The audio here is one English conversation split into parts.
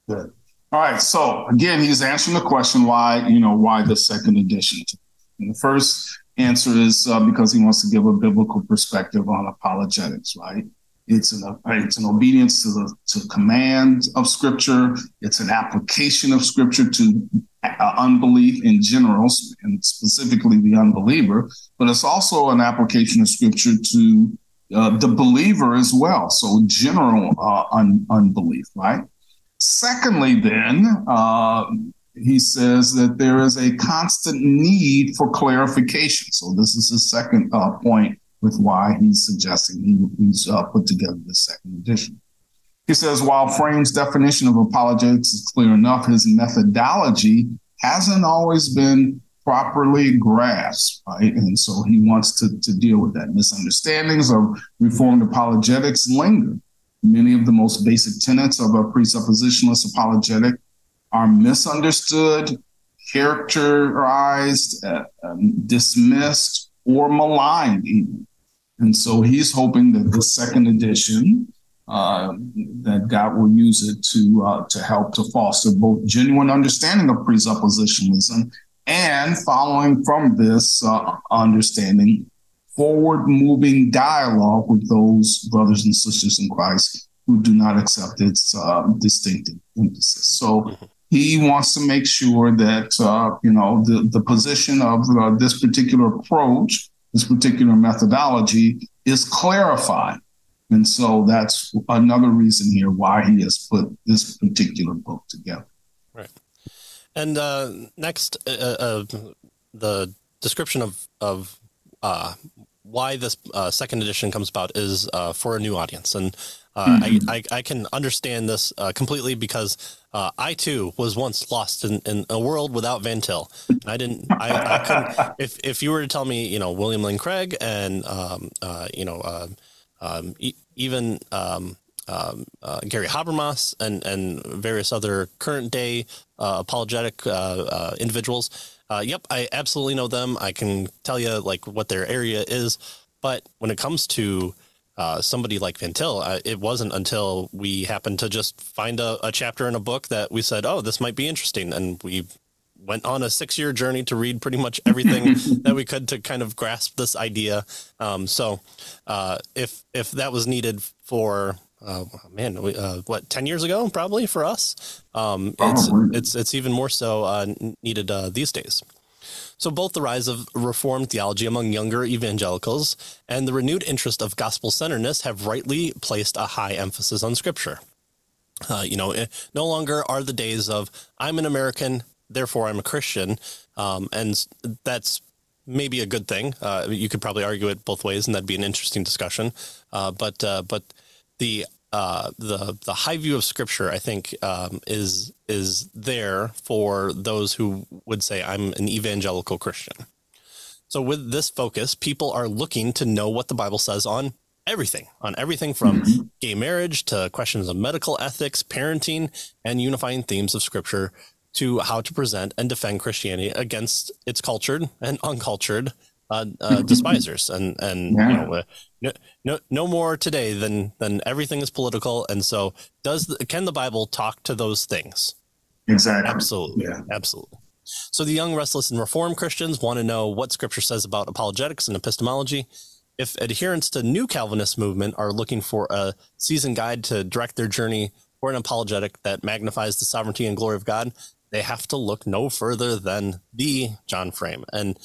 Good. All right. So again, he's answering the question why, why the second edition? And the first answer is because he wants to give a biblical perspective on apologetics, right? It's an obedience to command of Scripture. It's an application of Scripture to unbelief in general, and specifically the unbeliever. But it's also an application of Scripture to the believer as well. So general unbelief, right? Secondly, then, he says that there is a constant need for clarification. So this is his second point with why he's suggesting he's put together the second edition. He says, while Frame's definition of apologetics is clear enough, his methodology hasn't always been properly grasped, right? And so he wants to deal with that. Misunderstandings of Reformed apologetics linger. Many of the most basic tenets of a presuppositionalist apologetic are misunderstood, characterized, dismissed, or maligned even. And so he's hoping that the second edition, that God will use it to help to foster both genuine understanding of presuppositionalism and, following from this understanding, forward-moving dialogue with those brothers and sisters in Christ who do not accept its distinctive emphasis. So he wants to make sure that the position of this particular approach, this particular methodology, is clarified. And so that's another reason here why he has put this particular book together. Right. And next, the description of why this second edition comes about is for a new audience. And I can understand this completely because I too was once lost in a world without Van Til. And I couldn't, if you were to tell me, William Lane Craig and, even Gary Habermas and various other current day apologetic individuals. Yep, I absolutely know them. I can tell you like what their area is. But when it comes to somebody like Van Til, it wasn't until we happened to just find a chapter in a book that we said, oh, this might be interesting. And we went on a 6-year journey to read pretty much everything that we could to kind of grasp this idea. So if that was needed for 10 years ago, probably for us, it's even more so needed these days. So both the rise of Reformed theology among younger evangelicals and the renewed interest of gospel-centeredness have rightly placed a high emphasis on Scripture. No longer are the days of I'm an American, therefore I'm a Christian, and that's maybe a good thing. You could probably argue it both ways, and that'd be an interesting discussion. But the high view of Scripture, I think, is there for those who would say I'm an evangelical Christian. So with this focus, people are looking to know what the Bible says on everything from gay marriage to questions of medical ethics, parenting, and unifying themes of Scripture to how to present and defend Christianity against its cultured and uncultured despisers. And no more today than everything is political. And so can the Bible talk to those things? Exactly. Absolutely. Yeah. Absolutely. So the young, restless, and Reformed Christians want to know what Scripture says about apologetics and epistemology. If adherents to New Calvinist movement are looking for a seasoned guide to direct their journey or an apologetic that magnifies the sovereignty and glory of God, they have to look no further than the John Frame. And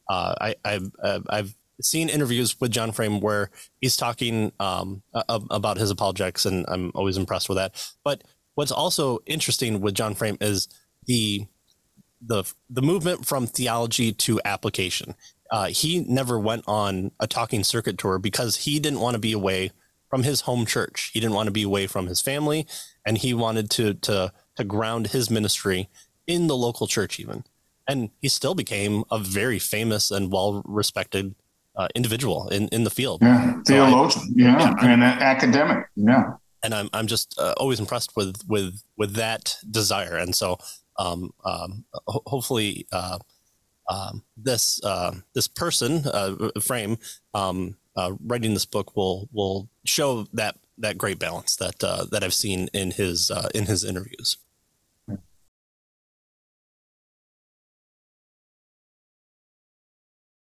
I've seen interviews with John Frame where he's talking about his apologetics, and I'm always impressed with that. But what's also interesting with John Frame is the movement from theology to application. He never went on a talking circuit tour because he didn't want to be away from his home church. He didn't want to be away from his family, and he wanted to ground his ministry in the local church even. And he still became a very famous and well-respected individual in the field. Yeah, theologian, and an academic, yeah. And I'm just always impressed with that desire. And so hopefully this person Frame writing this book will show that great balance that I've seen in his interviews.